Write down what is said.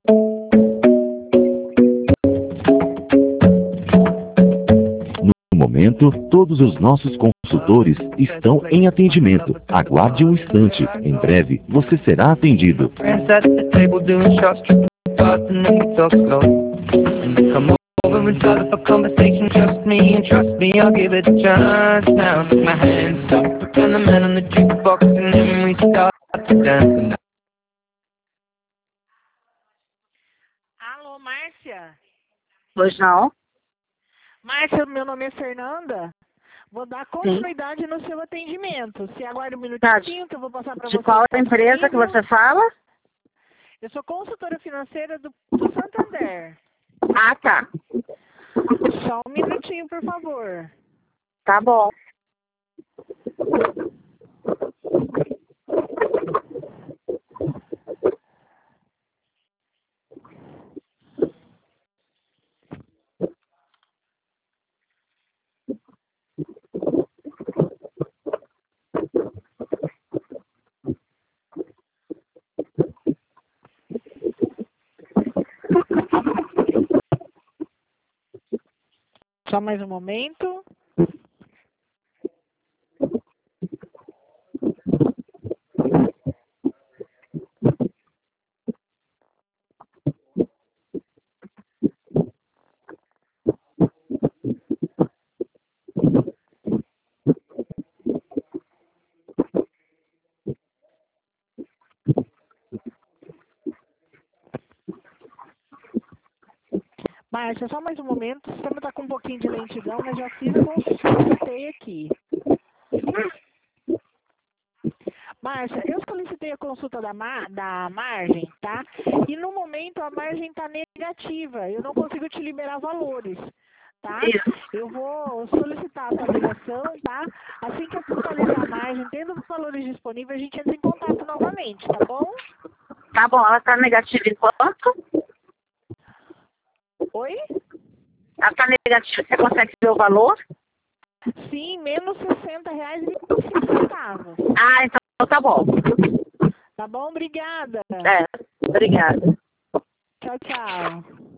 No momento, todos os nossos consultores estão em atendimento. Aguarde um instante. Em breve, você será atendido. Over and start up a conversation, trust me, I'll give it a chance now. My hands up, and the man on the jukebox, and then we start to dance. Alô, Márcia? Pois não? Márcia, meu nome é Fernanda. Vou dar continuidade no seu atendimento. Se aguarda um minutinho que eu vou passar para você. De qual empresa que você fala? Eu sou consultora financeira do Santander. Ah, tá. Só um minutinho, por favor. Tá bom. Só mais um momento. Márcia, só mais um momento. O sistema está com um pouquinho de lentidão, mas já fiz solicitei aqui. Márcia, eu solicitei a consulta da margem, tá? E no momento a margem está negativa. Eu não consigo te liberar valores, tá? Eu vou solicitar a atualização, tá? Assim que eu atualizar a margem, tendo os valores disponíveis, a gente entra em contato novamente, tá bom? Tá bom, ela tá negativa em quanto? Oi? Ela tá negativa, você consegue ver o valor? Sim, menos R$60,25. Ah, então tá bom. Tá bom? Obrigada. Obrigada. Tchau, tchau.